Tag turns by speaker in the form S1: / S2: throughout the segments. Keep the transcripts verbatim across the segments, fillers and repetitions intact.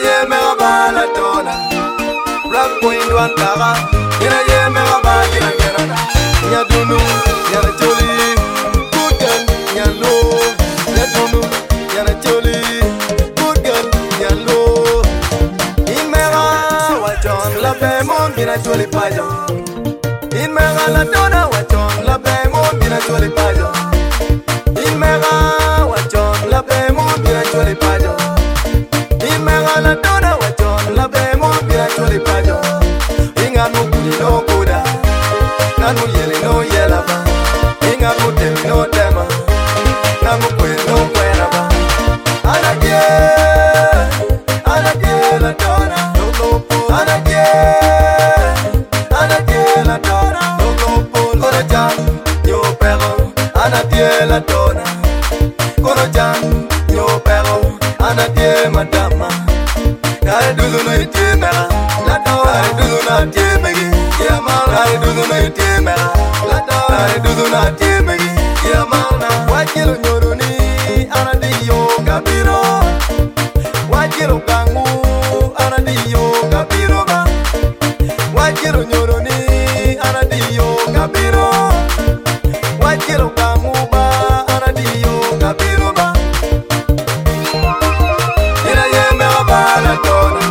S1: ye me bala tona rap point one tara ina ye me bala ina gerana nya dunu nya choli kugan nya lo nya dunu nya choli kugan nya lo imera wa jon la be mon ina choli pajo imera la tona wa jon la be mon ina choli pajo imera wa jon la be mon ina choli pajo imera la tona wa jon la be mon ina choli pajo inga no kuli no koda nanu yele no yela ba inga no temi no tema nanu kwe no kwera ba anadie anadie la tona anadie anadie la tona kono jam yo pero anadie la tona kono jam yo pero anadie madama kare dudu no itimera la tona kare dudu na timegi yama kare dudu no itimera la tona kare dudu na timegi yama wajiro nyoroni anadio kabiro wajiro kangu anadio kabiro ba wajiro nyoroni anadio kabiro wajiro kangu ba anadio kabiro ba ina yeme bala tona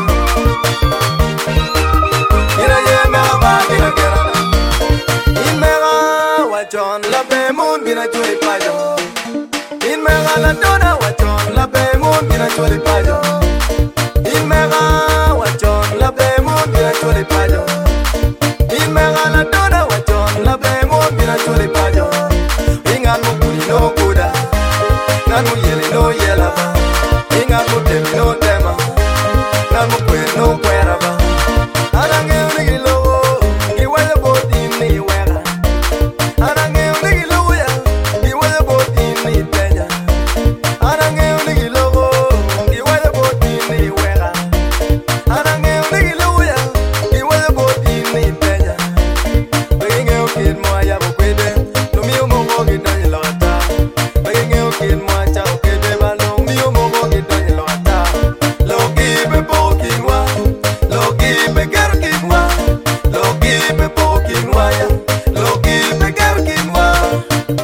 S1: ina yeme bala ina gerana imera wajon la be mon bina choli pajo imera la tona wajon la be mon bina choli pajo imera wajon la be mon bina choli pajo imera la tona wajon la be mon bina choli pajo inga no kuli no kuda nanu yele no yela ba inga no temi no tema nanu kwe no kwera ba arange unigi lo gi wale boti ni wera arange unigi lo ya gi wale boti ni tenya arange unigi lo gi wale boti ni wera arange unigi lo ya gi wale boti ni tenya bege ukid mo ya bokwede no mi mo mo gi dan lota bege ukid mo cha ukede ba lo mi mo mo gi dan lota lo gi be bokinwa lo gi be garkinwa lo gi be bokinwa ya lo gi be garkinwa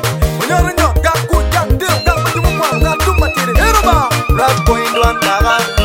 S1: onyor nyo ga ku ja de ga ba tu mo ga tu ma tiri eroba rap point one tara